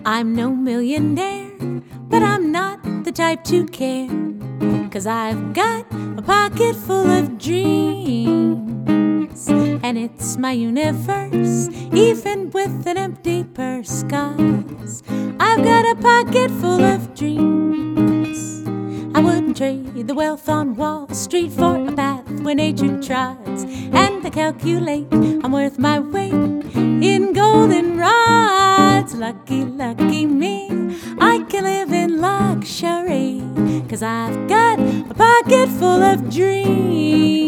I'm no millionaire, but I'm not the type to care, 'cause I've got a pocket full of dreams, and it's my universe, even with an empty purse, 'cause I've got a pocket full of dreams. I wouldn't trade the wealth on Wall Street for a path where nature trots, and I calculate I'm worth my weight in goldenrods. Lucky, lucky me, I can live in luxury, 'cause I've got a pocket full of dreams.